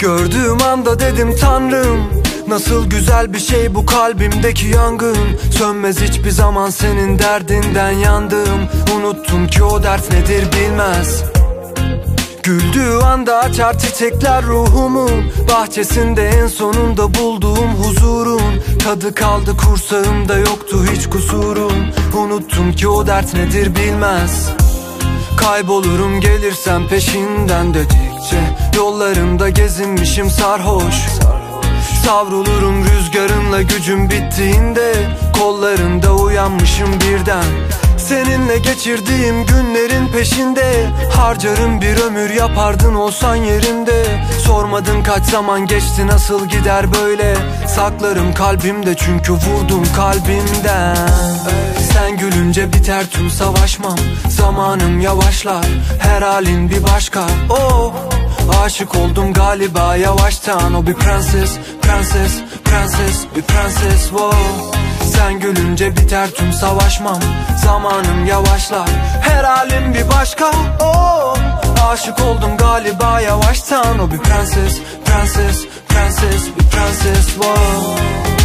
Gördüğüm anda dedim Tanrım, nasıl güzel bir şey bu kalbimdeki yangın. Sönmez hiçbir zaman senin derdinden yandım. Unuttum ki o dert nedir bilmez. Güldüğü anda açar çiçekler ruhumun bahçesinde, en sonunda bulduğum huzurun tadı kaldı kursağımda, yoktu hiç kusurum. Unuttum ki o dert nedir bilmez. Kaybolurum gelirsem peşinden dedikçe, yollarında gezinmişim sarhoş. Savrulurum rüzgarınla gücüm bittiğinde, kollarında uyanmışım birden. Seninle geçirdiğim günlerin peşinde, harcarım bir ömür yapardın olsan yerimde. Sormadın kaç zaman geçti, nasıl gider böyle. Saklarım kalbimde çünkü vurdum kalbimden. Sen gülünce biter tüm savaşmam, zamanım yavaşlar, her halin bir başka. Oh, aşık oldum galiba yavaştan. O bir prenses, prenses, prenses, bir prenses, wow. Sen gülünce biter tüm savaşmam, zamanım yavaşlar, her halim bir başka. Oh, aşık oldum galiba yavaştan. O bir prenses, prenses, prenses, bir prenses, wow.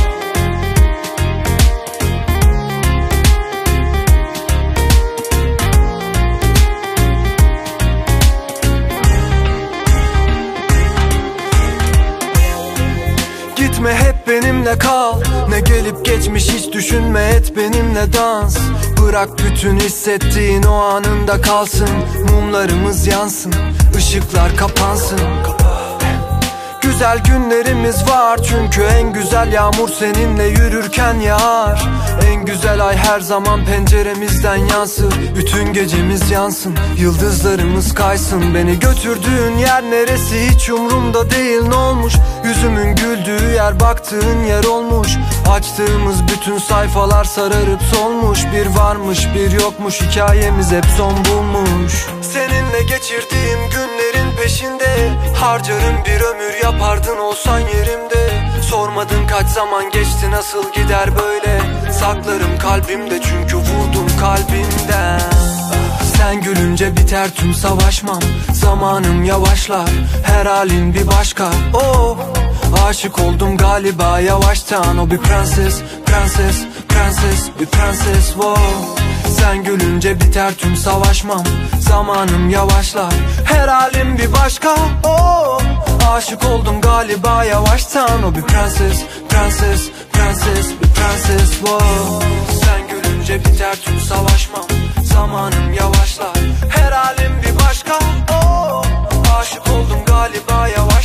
Gitme, hep benimle kal. Ne gelip geçmiş hiç düşünme, et benimle dans. Bırak bütün hissettiğin o anında kalsın. Mumlarımız yansın, ışıklar kapansın. Güzel günlerimiz var çünkü en güzel yağmur seninle yürürken yağar. En güzel ay her zaman penceremizden yansır. Bütün gecemiz yansın, yıldızlarımız kaysın. Beni götürdüğün yer neresi hiç umrumda değil, ne olmuş? Yüzümün güldüğü yer baktığın yer olmuş. Açtığımız bütün sayfalar sararıp solmuş. Bir varmış bir yokmuş, hikayemiz hep son bulmuş. Seninle geçirdiğim günlerin peşinde, harcarım bir ömür yapardın olsan yerimde. Sormadın kaç zaman geçti, nasıl gider böyle. Saklarım kalbimde çünkü vurdum kalbimden. Sen gülünce biter tüm savaşmam, zamanım yavaşlar, her halin bir başka. Oh, aşık oldum galiba yavaştan. O bir prenses, prenses, prenses, bir prenses, wow. Sen gülünce biter tüm savaşmam, zamanım yavaşlar, her halim bir başka. Oh, aşık oldum galiba yavaştan. O bir prenses, prenses, prenses, bir prenses, wow. Sen gülünce biter tüm savaşmam, zamanım yavaşlar, her halim bir başka. Oh, aşık oldum galiba yavaştan.